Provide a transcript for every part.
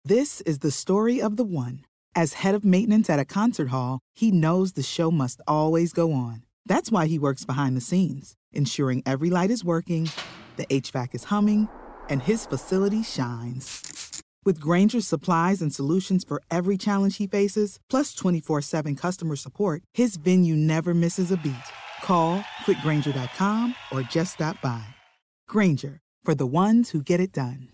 This is the story of the one. As head of maintenance at a concert hall, he knows the show must always go on. That's why he works behind the scenes, ensuring every light is working, the HVAC is humming, and his facility shines. With Grainger's supplies and solutions for every challenge he faces, plus 24/7 customer support, his venue never misses a beat. Call quickgrainger.com or just stop by. Grainger, for the ones who get it done.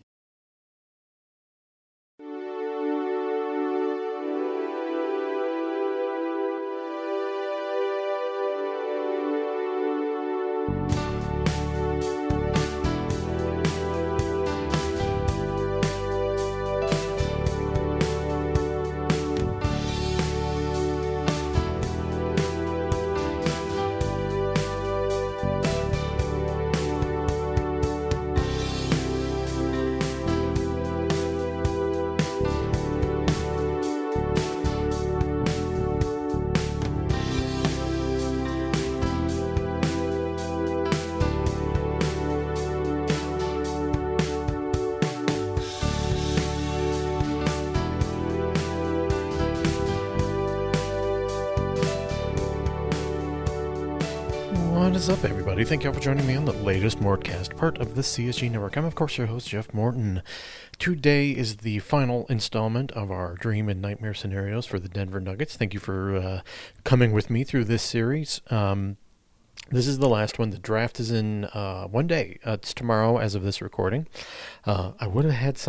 What is up, everybody? Thank you all for joining me on the latest Mortcast, part of the CSG Network. I'm, of course, your host, Jeff Morton. Today is the final installment of our Dream and Nightmare scenarios for the Denver Nuggets. Thank you for coming with me through this series. This is the last one. The draft is in 1 day. It's tomorrow as of this recording. I would have had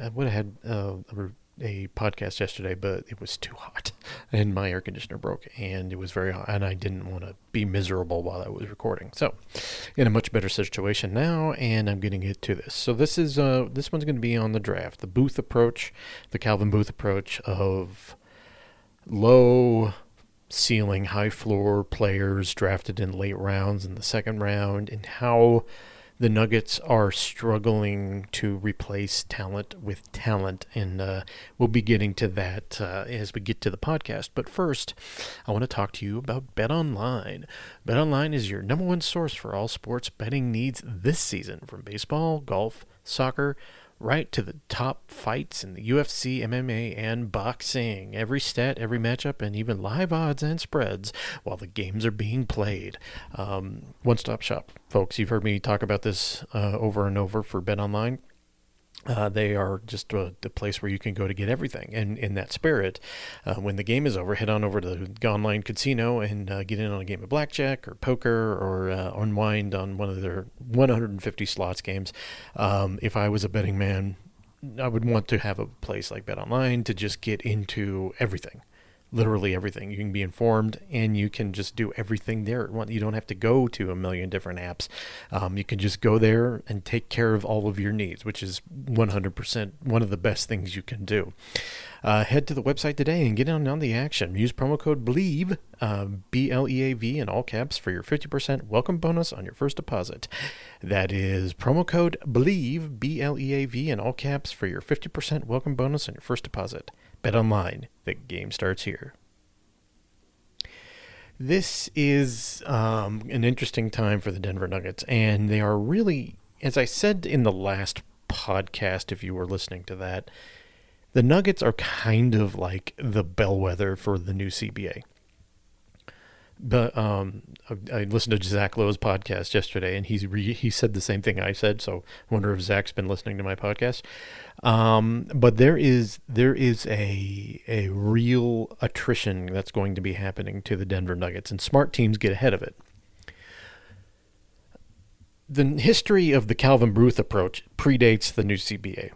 a podcast yesterday, but it was too hot and my air conditioner broke and it was very hot and I didn't want to be miserable while I was recording. So in a much better situation now, and I'm getting it to this. So this is this one's going to be on the draft, the Booth approach, the Calvin Booth approach of low ceiling, high floor players drafted in late rounds in the second round, and how the Nuggets are struggling to replace talent with talent, and we'll be getting to that as we get to the podcast. But first, I want to talk to you about BetOnline. BetOnline is your number one source for all sports betting needs this season, from baseball, golf, soccer, right to the top fights in the UFC, MMA, and boxing. Every stat, every matchup, and even live odds and spreads while the games are being played. One-stop shop, folks. You've heard me talk about this over and over for BetOnline. They are just the place where you can go to get everything. And in that spirit, when the game is over, head on over to the online casino and get in on a game of blackjack or poker, or unwind on one of their 150 slots games. If I was a betting man, I would want to have a place like BetOnline to just get into everything. Literally everything. You can be informed and you can just do everything there. You don't have to go to a million different apps. You can just go there and take care of all of your needs, which is 100% one of the best things you can do. Head to the website today and get on the action. Use promo code BLEAV, B-L-E-A-V in all caps, for your 50% welcome bonus on your first deposit. That is promo code BLEAV, B-L-E-A-V in all caps, for your 50% welcome bonus on your first deposit. BetOnline, the game starts here. This is an interesting time for the Denver Nuggets, and they are really, as I said in the last podcast, if you were listening to that, the Nuggets are kind of like the bellwether for the new CBA. But I listened to Zach Lowe's podcast yesterday, and he said the same thing I said. So I wonder if Zach's been listening to my podcast. But there is a real attrition that's going to be happening to the Denver Nuggets, and smart teams get ahead of it. The history of the Calvin Booth approach predates the new CBA.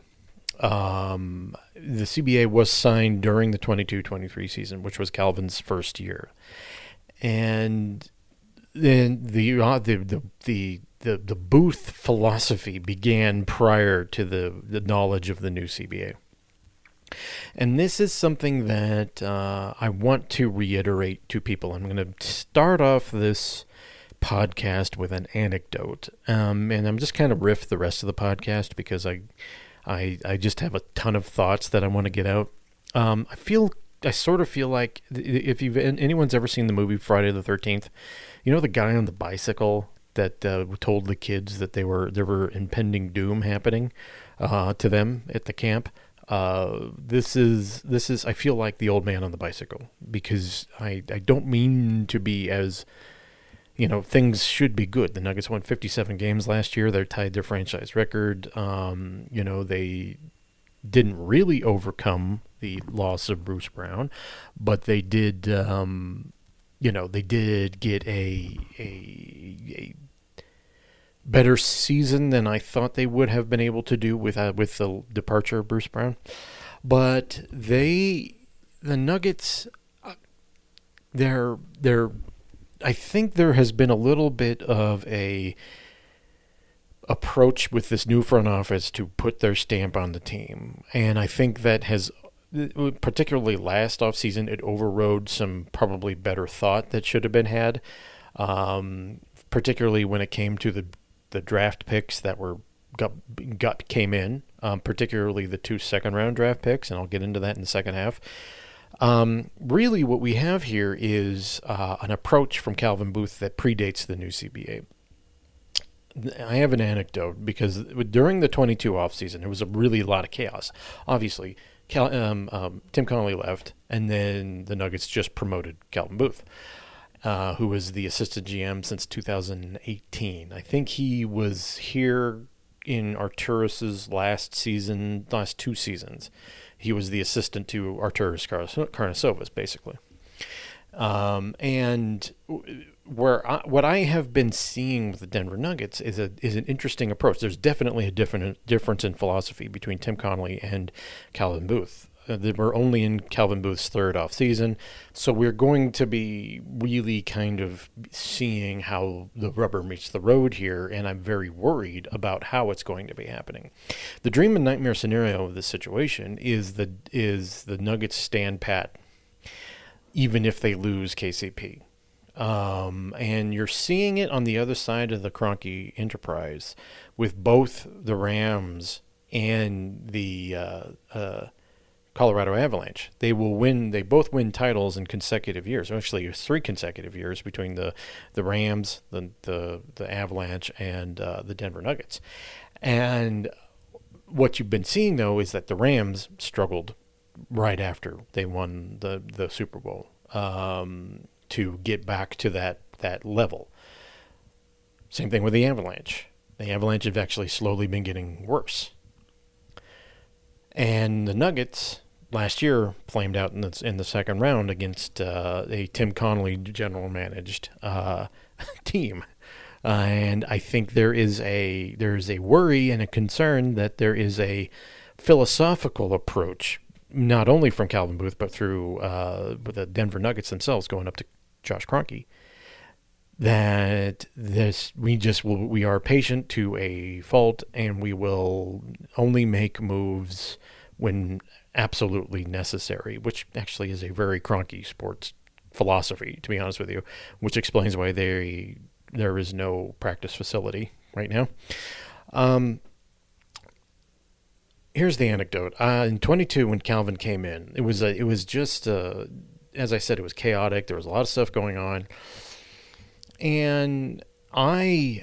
The CBA was signed during the 22-23 season, which was Calvin's first year. And then the Booth philosophy began prior to the knowledge of the new CBA. And this is something that I want to reiterate to people. I'm going to start off this podcast with an anecdote, and I'm just kind of riff the rest of the podcast because I just have a ton of thoughts that I want to get out. I sort of feel like if anyone's ever seen the movie Friday the 13th, you know the guy on the bicycle that told the kids that there were impending doom happening to them at the camp. This is I feel like the old man on the bicycle, because I don't mean to be as, things should be good. The Nuggets won 57 games last year. They're tied their franchise record. They didn't really overcome the loss of Bruce Brown, but they did. They did get a better season than I thought they would have been able to do with the departure of Bruce Brown. But the Nuggets, I think there has been a little bit of a approach with this new front office to put their stamp on the team, and I think that has, particularly last offseason, it overrode some probably better thought that should have been had, particularly when it came to the draft picks that came in, particularly the 2 second-round draft picks, and I'll get into that in the second half. Really what we have here is an approach from Calvin Booth that predates the new CBA. I have an anecdote, because during the 22 offseason, there was a lot of chaos. Obviously, Tim Connolly left, and then the Nuggets just promoted Calvin Booth, who was the assistant GM since 2018. I think he was here in Arturas's last 2 seasons. He was the assistant to Arturas Karnisovas, basically. And what I have been seeing with the Denver Nuggets is an interesting approach. There's definitely a difference in philosophy between Tim Connolly and Calvin Booth. We're only in Calvin Booth's third off season, so we're going to be really kind of seeing how the rubber meets the road here, and I'm very worried about how it's going to be happening. The dream and nightmare scenario of this situation is the Nuggets stand pat, even if they lose KCP. And you're seeing it on the other side of the Kroenke enterprise with both the Rams and the Colorado Avalanche. They both win titles in consecutive years. Actually, it's 3 consecutive years between the Rams, the Avalanche, and the Denver Nuggets. And what you've been seeing, though, is that the Rams struggled right after they won the Super Bowl to get back to that level. Same thing with the Avalanche. The Avalanche have actually slowly been getting worse. And the Nuggets last year flamed out in the second round against a Tim Connolly general managed team. And I think there is a worry and a concern that there is a philosophical approach, not only from Calvin Booth, but through the Denver Nuggets themselves, going up to Josh Kroenke, that we are patient to a fault, and we will only make moves when absolutely necessary, which actually is a very Kroenke sports philosophy, to be honest with you, which explains why there is no practice facility right now. Here's the anecdote. In 22, when Calvin came in, it was just as I said, it was chaotic. There was a lot of stuff going on, and I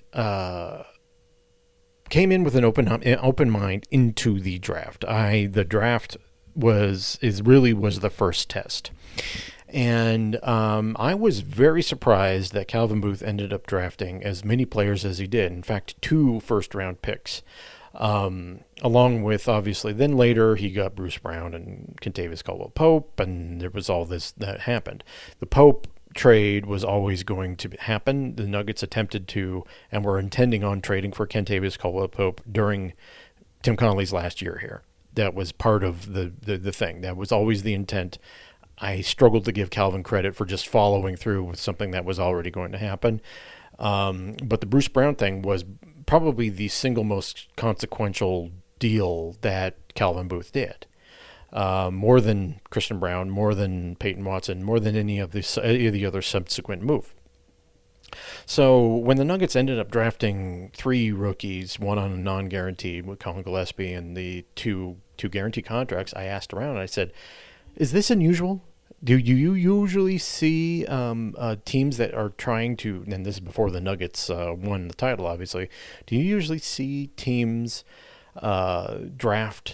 came in with an open mind into the draft. The draft was the first test, and I was very surprised that Calvin Booth ended up drafting as many players as he did. In fact, 2 first-round picks. Along with, obviously, then later he got Bruce Brown and Kentavious Caldwell-Pope, and there was all this that happened. The Pope trade was always going to happen. The Nuggets attempted to, and were intending on trading for Kentavious Caldwell-Pope during Tim Connolly's last year here. That was part of the thing. That was always the intent. I struggled to give Calvin credit for just following through with something that was already going to happen. But the Bruce Brown thing was probably the single most consequential deal that Calvin Booth did. More than Christian Brown, more than Peyton Watson, more than any of the other subsequent move. So when the Nuggets ended up drafting 3 rookies, one on a non-guaranteed with Colin Gillespie, and the two guaranteed contracts, I asked around and I said, is this unusual? Do you usually see teams that are trying to, and this is before the Nuggets won the title, obviously, do you usually see teams draft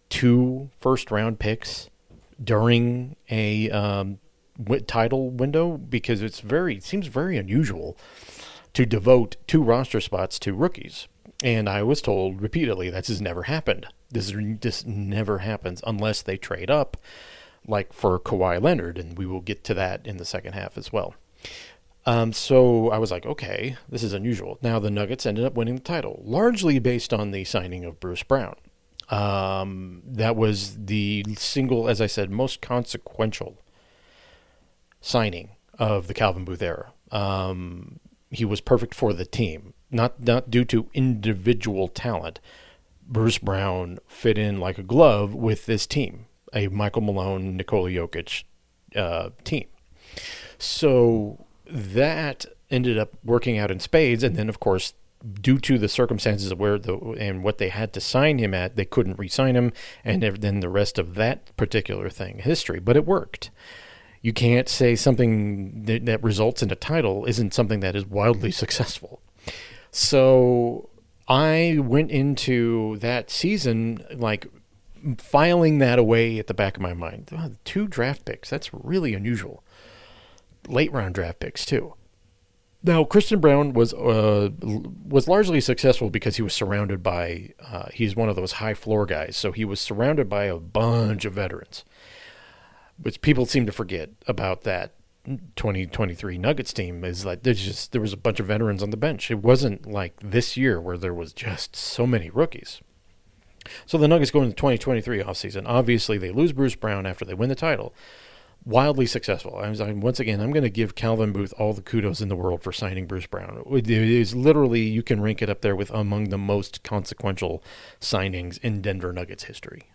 2 first-round picks during a title window, because it seems very unusual to devote 2 roster spots to rookies. And I was told repeatedly that has never happened. This never happens unless they trade up, like for Kawhi Leonard, and we will get to that in the second half as well. So I was like, okay, this is unusual. Now the Nuggets ended up winning the title, largely based on the signing of Bruce Brown. That was the single, as I said, most consequential signing of the Calvin Booth era. He was perfect for the team, not due to individual talent. Bruce Brown fit in like a glove with this team, a Michael Malone, Nikola Jokic team. So that ended up working out in spades, and then, of course, due to the circumstances of and what they had to sign him at, they couldn't re-sign him, and then the rest of that particular thing, history. But it worked. You can't say something that results in a title isn't something that is wildly successful. So I went into that season like filing that away at the back of my mind. 2 draft picks, that's really unusual. Late round draft picks too. Now, Christian Braun was largely successful because he was surrounded by he's one of those high floor guys, so he was surrounded by a bunch of veterans, which people seem to forget about. That 2023 Nuggets team is like there was a bunch of veterans on the bench. It wasn't like this year where there was just so many rookies. So the Nuggets go into the 2023 offseason. Obviously, they lose Bruce Brown after they win the title. Wildly successful. Once again, I'm going to give Calvin Booth all the kudos in the world for signing Bruce Brown. It is literally, you can rank it up there with among the most consequential signings in Denver Nuggets history.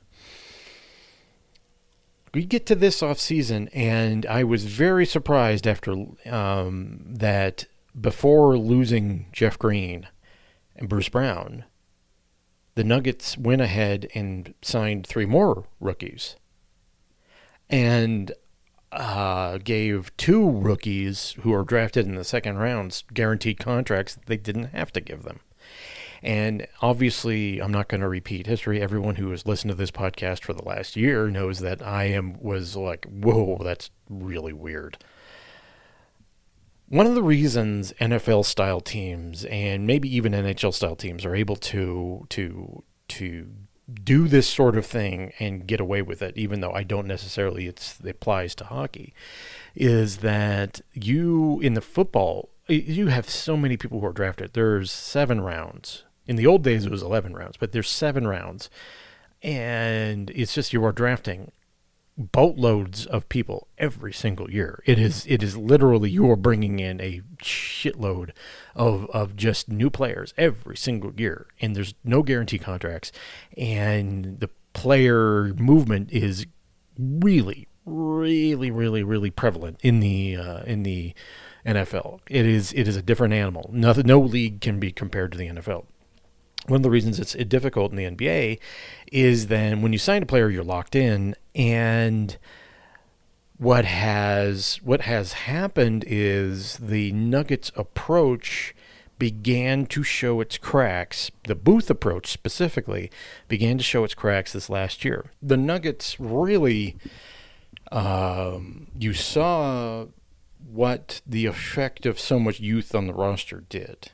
We get to this offseason, and I was very surprised after that before losing Jeff Green and Bruce Brown, the Nuggets went ahead and signed 3 more rookies. And gave 2 rookies who are drafted in the second rounds guaranteed contracts that they didn't have to give them. And obviously, I'm not going to repeat history. Everyone who has listened to this podcast for the last year knows that was like, whoa, that's really weird. One of the reasons NFL-style teams and maybe even NHL-style teams are able to do this sort of thing and get away with it, even though I don't necessarily it applies to hockey, is that in the football, you have so many people who are drafted. There's 7 rounds. In the old days, it was 11 rounds, but there's 7 rounds. And it's just you are drafting boatloads of people every single year. It is literally you are bringing in a shitload of just new players every single year, and there's no guarantee contracts, and the player movement is really, really, really, really prevalent in the NFL. It is a different animal. No league can be compared to the NFL. One of the reasons it's difficult in the NBA is then when you sign a player, you're locked in, and what has happened is the Nuggets approach began to show its cracks. The Booth approach specifically began to show its cracks this last year. The Nuggets really, you saw what the effect of so much youth on the roster did.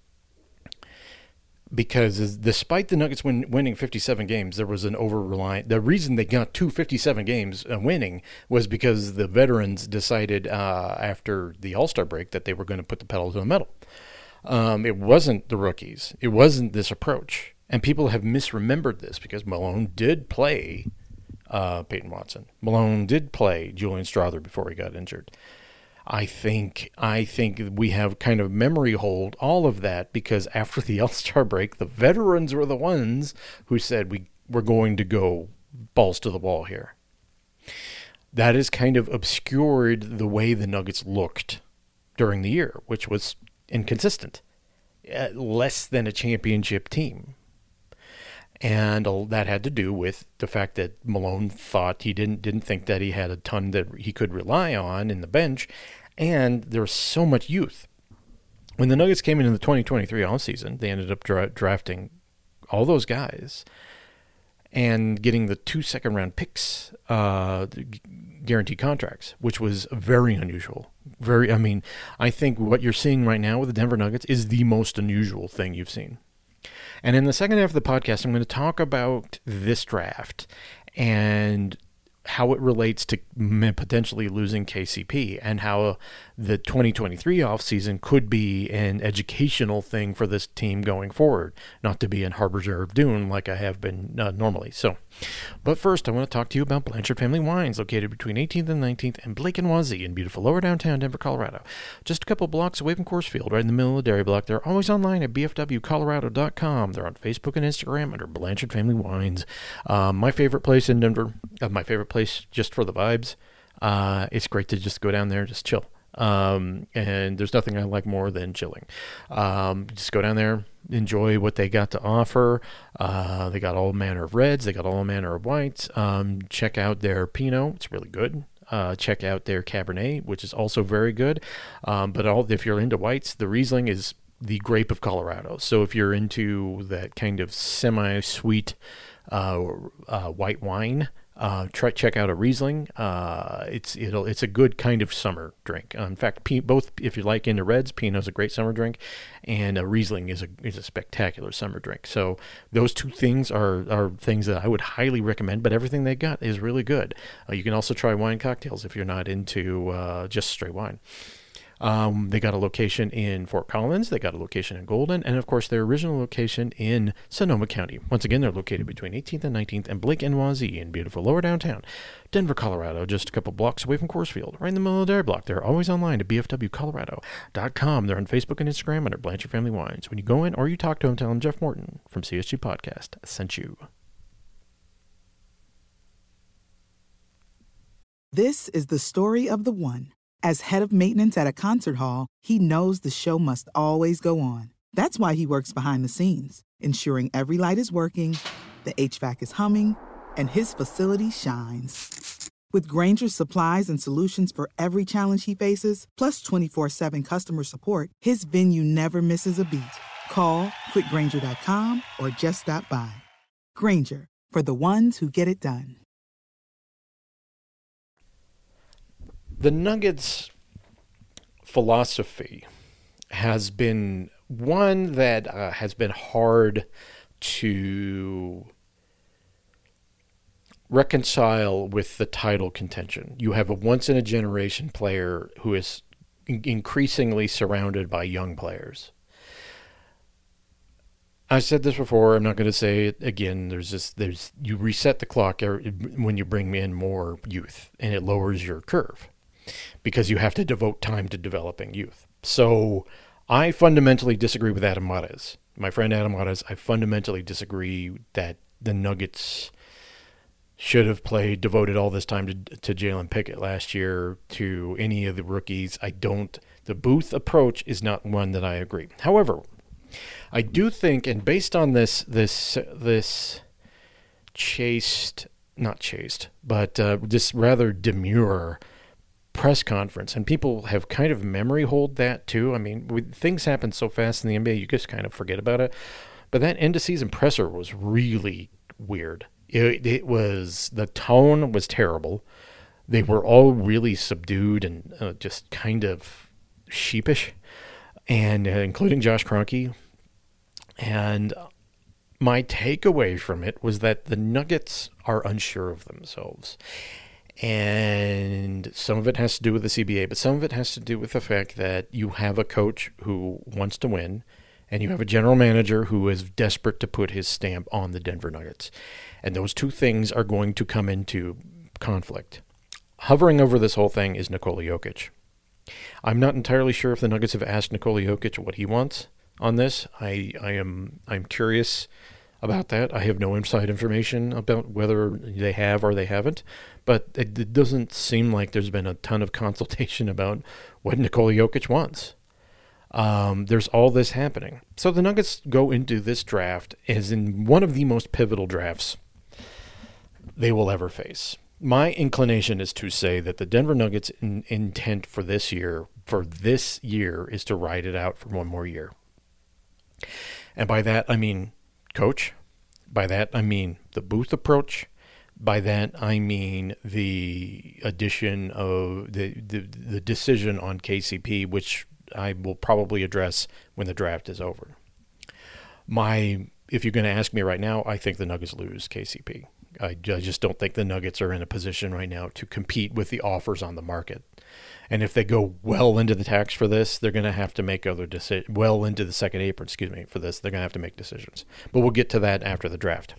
Because despite the Nuggets winning 57 games, there was an over-reliant. The reason they got to 57 games winning was because the veterans decided after the All-Star break that they were going to put the pedal to the metal. It wasn't the rookies. It wasn't this approach. And people have misremembered this because Malone did play Peyton Watson. Malone did play Julian Strawther before he got injured. I think we have kind of memory hold all of that because after the All-Star break, the veterans were the ones who said we're going to go balls to the wall here. That has kind of obscured the way the Nuggets looked during the year, which was inconsistent, less than a championship team. And that had to do with the fact that Malone thought he didn't think that he had a ton that he could rely on in the bench, and there was so much youth. When the Nuggets came into the 2023 offseason, they ended up drafting all those guys, and getting the 2 second-round picks, guaranteed contracts, which was very unusual. I think what you're seeing right now with the Denver Nuggets is the most unusual thing you've seen. And in the second half of the podcast, I'm going to talk about this draft and how it relates to potentially losing KCP, and how the 2023 offseason could be an educational thing for this team going forward, not to be in harbinger of doom like I have been normally. But first, I want to talk to you about Blanchard Family Wines, located between 18th and 19th and Blake and Wazee in beautiful lower downtown Denver, Colorado. Just a couple blocks away from Coors Field, right in the middle of the dairy block. They're always online at bfwcolorado.com. They're on Facebook and Instagram under Blanchard Family Wines. My favorite place in Denver, my favorite place just for the vibes. It's great to just go down there and just chill. And there's nothing I like more than chilling. Just go down there, enjoy what they got to offer. They got all manner of reds. They got all manner of whites. Check out their Pinot. It's really good. Check out their Cabernet, which is also very good. If you're into whites, the Riesling is the grape of Colorado. So if you're into that kind of semi-sweet white wine, check out a Riesling. It's a good kind of summer drink. In fact, both, if you like into reds, Pinot's a great summer drink, and a Riesling is a spectacular summer drink. So those two things are things that I would highly recommend. But everything they got is really good. You can also try wine cocktails if you're not into just straight wine. They got a location in Fort Collins, they got a location in Golden, and of course their original location in Sonoma County. Once again, they're located between 18th and 19th and Blake and Wazee in beautiful lower downtown Denver, Colorado, just a couple blocks away from Coors Field, right in the middle of the dairy block. They're always online at bfwcolorado.com. They're on Facebook and Instagram under Blanchard Family Wines. When you go in or you talk to them, tell them Jeff Morton from CSG Podcast sent you. This is the story of the one. As head of maintenance at a concert hall, he knows the show must always go on. That's why he works behind the scenes, ensuring every light is working, the HVAC is humming, and his facility shines. With Grainger's supplies and solutions for every challenge he faces, plus 24/7 customer support, his venue never misses a beat. Call quickgrainger.com or just stop by. Grainger, for the ones who get it done. The Nuggets' philosophy has been one that has been hard to reconcile with the title contention. You have a once-in-a-generation player who is increasingly surrounded by young players. I said this before, I'm not going to say it again. You reset the clock when you bring in more youth, and it lowers your curve, because you have to devote time to developing youth. So I fundamentally disagree with Adam Mares. My friend Adam Mares, I fundamentally disagree that the Nuggets should have devoted all this time to Jalen Pickett last year, to any of the rookies. The Booth approach is not one that I agree. However, I do think, and based on this rather demure press conference, and people have kind of memory hold that too. I mean, things happen so fast in the NBA, you just kind of forget about it. But that end of season presser was really weird. The tone was terrible. They were all really subdued and just kind of sheepish, and including Josh Kroenke. And my takeaway from it was that the Nuggets are unsure of themselves. And some of it has to do with the CBA, but some of it has to do with the fact that you have a coach who wants to win, and you have a general manager who is desperate to put his stamp on the Denver Nuggets. And those two things are going to come into conflict. Hovering over this whole thing is Nikola Jokic. I'm not entirely sure if the Nuggets have asked Nikola Jokic what he wants on this. I'm curious about that. I have no inside information about whether they have or they haven't, but it doesn't seem like there's been a ton of consultation about what Nikola Jokic wants. There's all this happening. So the Nuggets go into this draft as in one of the most pivotal drafts they will ever face. My inclination is to say that the Denver Nuggets' intent for this year is to ride it out for one more year. And by that, I mean, coach, By that, I mean the Booth approach. By that, I mean the addition of the decision on KCP, which I will probably address when the draft is over. If you're going to ask me right now, I think the Nuggets lose KCP. I just don't think the Nuggets are in a position right now to compete with the offers on the market. And if they go well into the tax for this, they're going to have to make other decisions. Well into the second apron, for this, they're going to have to make decisions. But we'll get to that after the draft.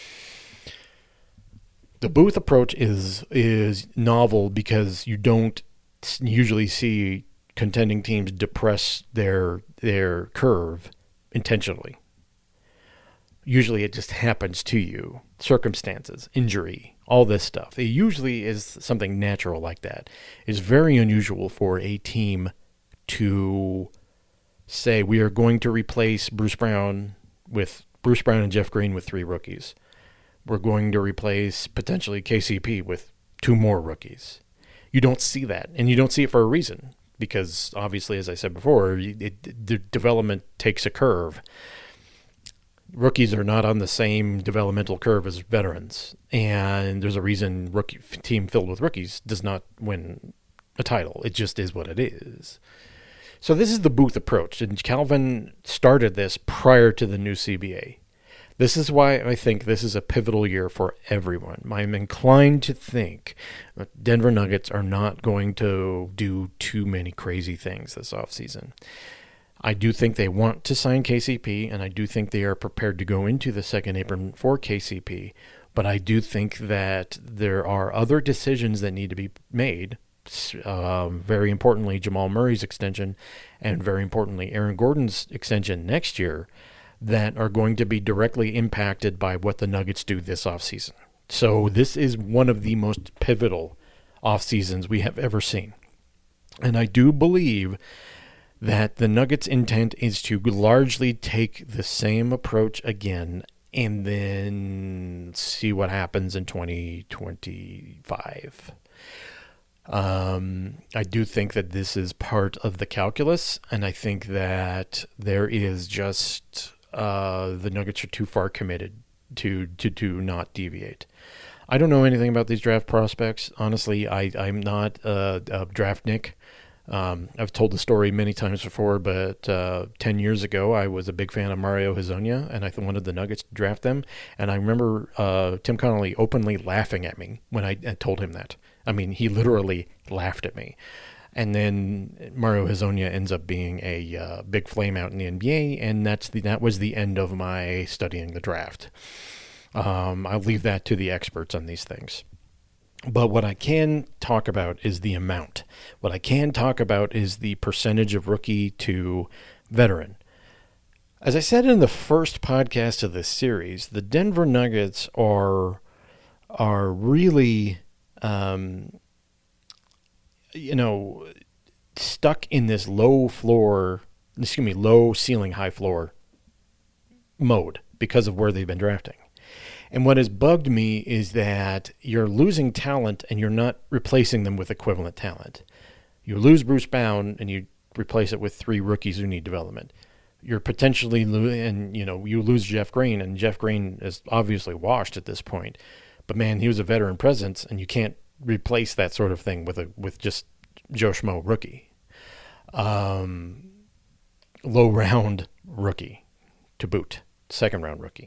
The Booth approach is novel because you don't usually see contending teams depress their curve intentionally. Usually it just happens to you. Circumstances, injury, all this stuff. It usually is something natural like that. It's very unusual for a team to say, we are going to replace Bruce Brown and Jeff Green with 3 rookies. We're going to replace potentially KCP with 2 more rookies. You don't see that, and you don't see it for a reason, because obviously, as I said before, the development takes a curve. Rookies are not on the same developmental curve as veterans, and there's a reason rookie team filled with rookies does not win a title. It just is what it is. So this is the Booth approach, and Calvin started this prior to the new CBA. This is why I think this is a pivotal year for everyone. I'm inclined to think that Denver Nuggets are not going to do too many crazy things this offseason. I do think they want to sign KCP, and I do think they are prepared to go into the second apron for KCP, but I do think that there are other decisions that need to be made. Very importantly, Jamal Murray's extension, and very importantly, Aaron Gordon's extension next year, that are going to be directly impacted by what the Nuggets do this offseason. So this is one of the most pivotal offseasons we have ever seen. And I do believe that the Nuggets' intent is to largely take the same approach again and then see what happens in 2025. I do think that this is part of the calculus, and I think that there is just the Nuggets are too far committed to not deviate. I don't know anything about these draft prospects. Honestly, I'm not a draft Nick. I've told the story many times before, but 10 years ago, I was a big fan of Mario Hezonja, and I wanted the Nuggets to draft them. And I remember Tim Connolly openly laughing at me when I told him that. I mean, he literally laughed at me. And then Mario Hezonja ends up being a big flame out in the NBA, and that was the end of my studying the draft. I'll leave that to the experts on these things. But what I can talk about is the amount. What I can talk about is the percentage of rookie to veteran. As I said in the first podcast of this series, the Denver Nuggets are really, stuck in this low ceiling, high floor mode because of where they've been drafting. And what has bugged me is that you're losing talent and you're not replacing them with equivalent talent. You lose Bruce Brown and you replace it with 3 rookies who need development. You're potentially you lose Jeff Green, and Jeff Green is obviously washed at this point. But man, he was a veteran presence, and you can't replace that sort of thing with just Joe Schmo rookie. Low round rookie to boot, second round rookie.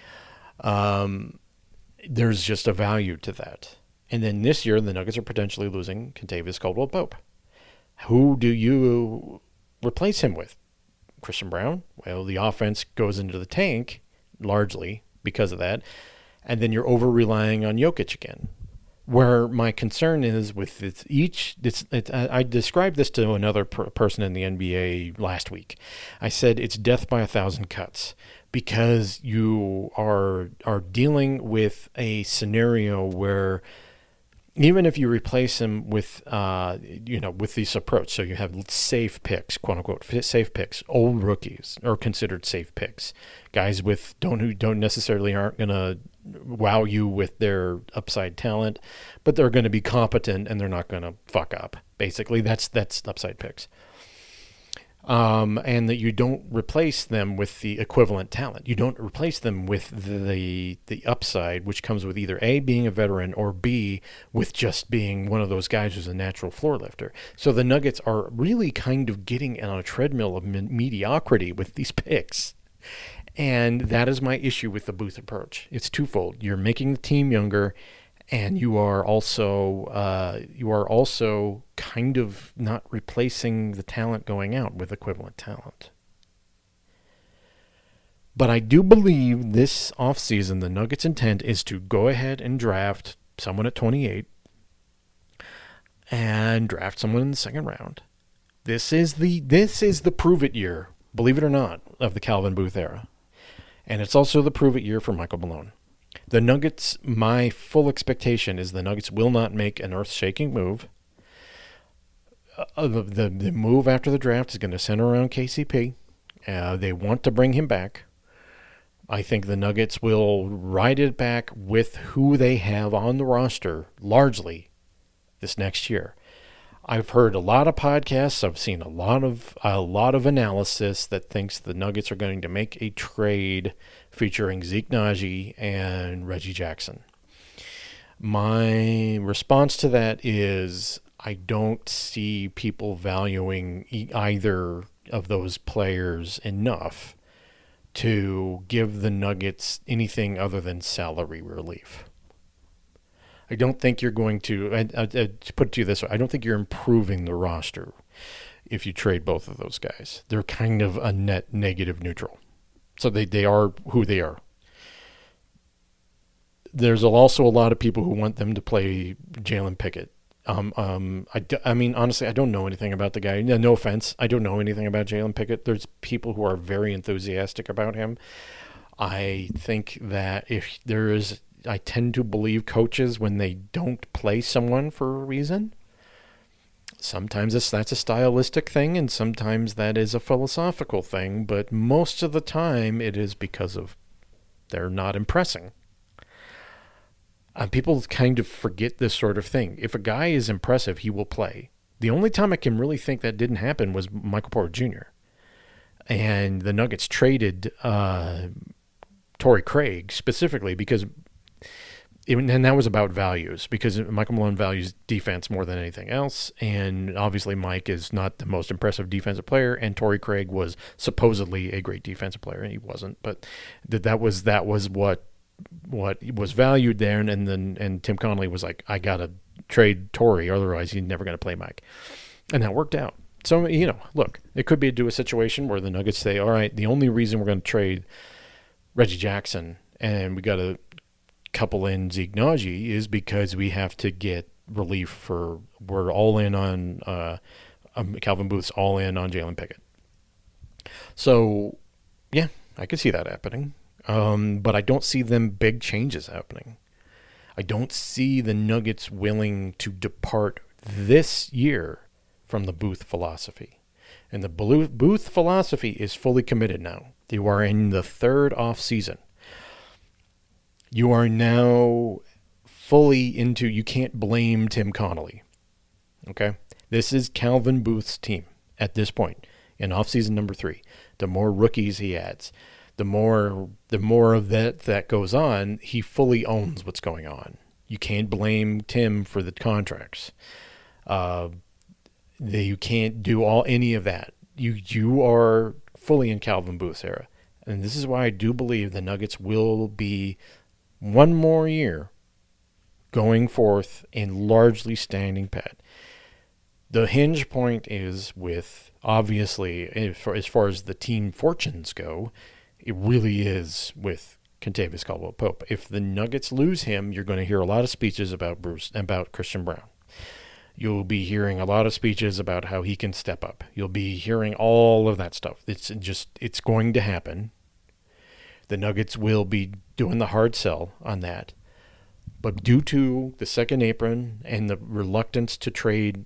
There's just a value to that. And then this year, the Nuggets are potentially losing Kentavious Caldwell-Pope. Who do you replace him with? Christian Braun? Well, the offense goes into the tank largely because of that. And then you're over-relying on Jokic again. Where my concern is with I described this to another person in the NBA last week. I said it's death by 1,000 cuts, because you are dealing with a scenario where even if you replace him with this approach, so you have safe picks, quote unquote, safe picks, old rookies are considered safe picks, guys who don't necessarily aren't going to wow you with their upside talent, but they're going to be competent and they're not going to fuck up. Basically, that's upside picks. And that you don't replace them with the equivalent talent. You don't replace them with the upside, which comes with either A, being a veteran, or B, with just being one of those guys who's a natural floor lifter. So the Nuggets are really kind of getting on a treadmill of mediocrity with these picks. And that is my issue with the Booth approach. It's twofold. You're making the team younger, and you are also kind of not replacing the talent going out with equivalent talent. But I do believe this offseason the Nuggets' intent is to go ahead and draft someone at 28 and draft someone in the second round. This is the prove it year, believe it or not, of the Calvin Booth era. And it's also the prove it year for Michael Malone. The Nuggets, my full expectation is the Nuggets will not make an earth-shaking move. The move after the draft is going to center around KCP. They want to bring him back. I think the Nuggets will ride it back with who they have on the roster largely this next year. I've heard a lot of podcasts. I've seen a lot of analysis that thinks the Nuggets are going to make a trade featuring Zeke Naji and Reggie Jackson. My response to that is I don't see people valuing either of those players enough to give the Nuggets anything other than salary relief. I don't think you're going to put it to you this way. I don't think you're improving the roster if you trade both of those guys. They're kind of a net negative neutral. So they are who they are. There's also a lot of people who want them to play Jalen Pickett. I mean, honestly, I don't know anything about the guy. No offense. I don't know anything about Jalen Pickett. There's people who are very enthusiastic about him. I think that I tend to believe coaches when they don't play someone for a reason. Sometimes that's a stylistic thing, and sometimes that is a philosophical thing, but most of the time it is because of they're not impressing. People kind of forget this sort of thing. If a guy is impressive, he will play. The only time I can really think that didn't happen was Michael Porter Jr. And the Nuggets traded Torrey Craig specifically because and that was about values, because Michael Malone values defense more than anything else, and obviously Mike is not the most impressive defensive player, and Torrey Craig was supposedly a great defensive player, and he wasn't, but that was what was valued there, and Tim Connolly was like, I gotta trade Torrey, otherwise he's never gonna play Mike, and that worked out. So look, it could be a situation where the Nuggets say, all right, the only reason we're going to trade Reggie Jackson and we got to couple in Zeke Naji is because we have to get relief we're all in on Calvin Booth's all in on Jalen Pickett. So, yeah, I could see that happening. But I don't see them big changes happening. I don't see the Nuggets willing to depart this year from the Booth philosophy. And the Booth philosophy is fully committed now. You are in the third off season. You are now fully into, you can't blame Tim Connolly. Okay? This is Calvin Booth's team at this point in offseason number 3. The more rookies he adds, the more of that goes on, he fully owns what's going on. You can't blame Tim for the contracts. You can't do any of that. You are fully in Calvin Booth's era. And this is why I do believe the Nuggets will be one more year going forth and largely standing pat. The hinge point is with, obviously, as far as the team fortunes go, it really is with Kentavious Caldwell-Pope. If the Nuggets lose him, you're going to hear a lot of speeches about Christian Braun. You'll be hearing a lot of speeches about how he can step up. You'll be hearing all of that stuff. It's going to happen. The Nuggets will be doing the hard sell on that. But due to the second apron and the reluctance to trade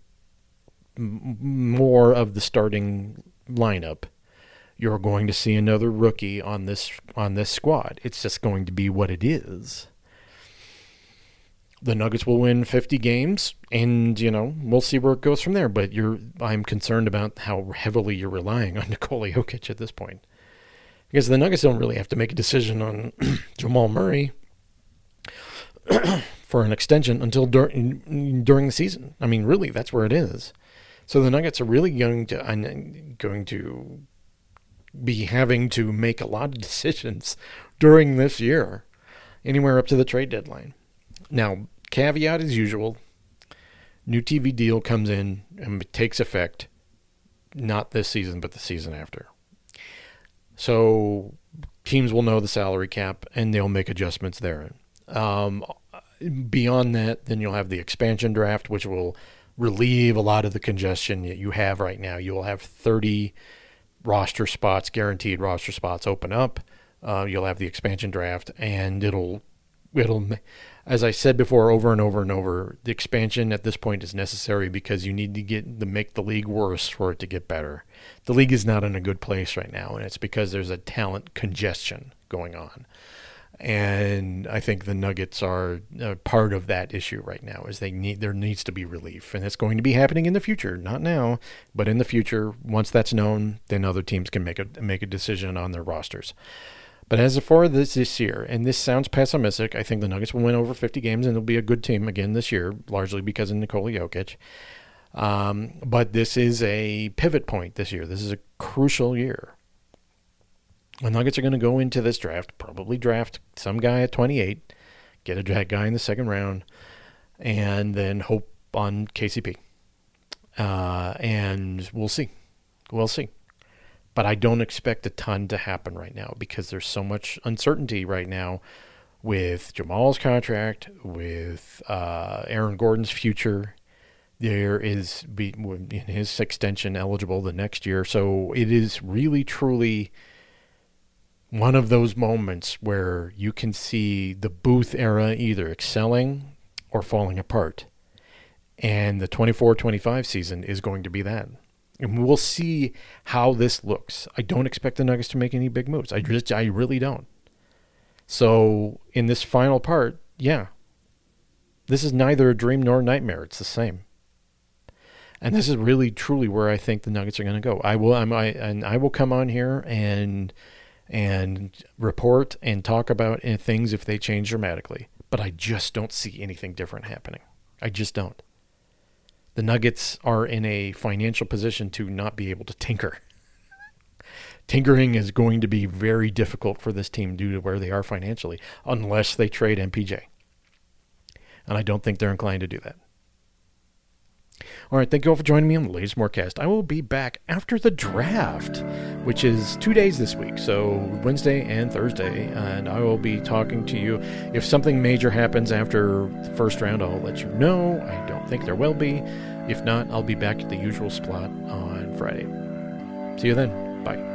more of the starting lineup, you're going to see another rookie on this squad. It's just going to be what it is. the Nuggets will win 50 games, and, we'll see where it goes from there. But I'm concerned about how heavily you're relying on Nikola Jokic at this point. Because the Nuggets don't really have to make a decision on Jamal Murray for an extension until during the season. I mean, really, that's where it is. So the Nuggets are really going to be having to make a lot of decisions during this year, anywhere up to the trade deadline. Now, caveat as usual, new TV deal comes in and takes effect not this season, but the season after. So teams will know the salary cap, and they'll make adjustments there. Beyond that, then you'll have the expansion draft, which will relieve a lot of the congestion that you have right now. You will have 30 roster spots, guaranteed roster spots open up. You'll have the expansion draft, and it'll, as I said before, over and over and over, the expansion at this point is necessary because you need to make the league worse for it to get better. The league is not in a good place right now, and it's because there's a talent congestion going on. And I think the Nuggets are part of that issue right now. Is there needs to be relief, and it's going to be happening in the future, not now, but in the future. Once that's known, then other teams can make a decision on their rosters. But as for this year, and this sounds pessimistic, I think the Nuggets will win over 50 games, and they'll be a good team again this year, largely because of Nikola Jokic. But this is a pivot point this year. This is a crucial year. The Nuggets are going to go into this draft, probably draft some guy at 28, get a guy in the second round, and then hope on KCP. And we'll see. We'll see. But I don't expect a ton to happen right now because there's so much uncertainty right now with Jamal's contract, with Aaron Gordon's future. There is his extension eligible the next year. So it is really, truly one of those moments where you can see the Booth era either excelling or falling apart. And the 24-25 season is going to be that. And we'll see how this looks. I don't expect the Nuggets to make any big moves. I really don't. So in this final part, yeah, this is neither a dream nor a nightmare. It's the same. And this is really, truly where I think the Nuggets are going to go. I will come on here and report and talk about things if they change dramatically. But I just don't see anything different happening. I just don't. The Nuggets are in a financial position to not be able to tinker. Tinkering is going to be very difficult for this team due to where they are financially, unless they trade MPJ. And I don't think they're inclined to do that. All right, thank you all for joining me on the latest Morecast. I will be back after the draft, which is 2 days this week, so Wednesday and Thursday, and I will be talking to you. If something major happens after the first round, I'll let you know. I don't think there will be. If not, I'll be back at the usual spot on Friday. See you then. Bye.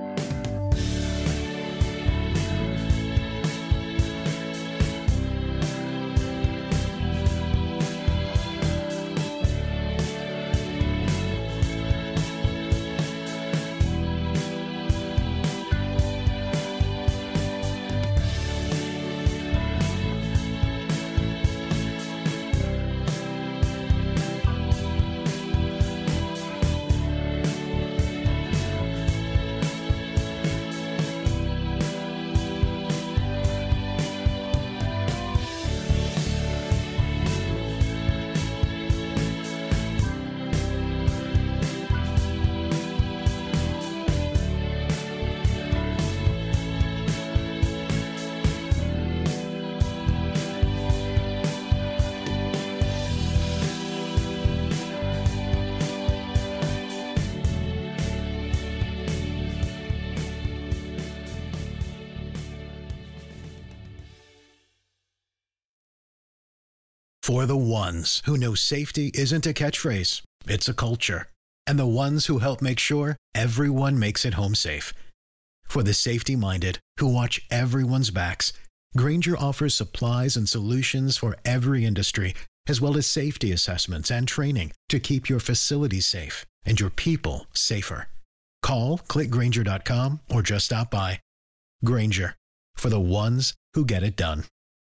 For the ones who know safety isn't a catchphrase, it's a culture. And the ones who help make sure everyone makes it home safe. For the safety-minded who watch everyone's backs, Grainger offers supplies and solutions for every industry, as well as safety assessments and training to keep your facilities safe and your people safer. Call, click Grainger.com, or just stop by. Grainger, for the ones who get it done.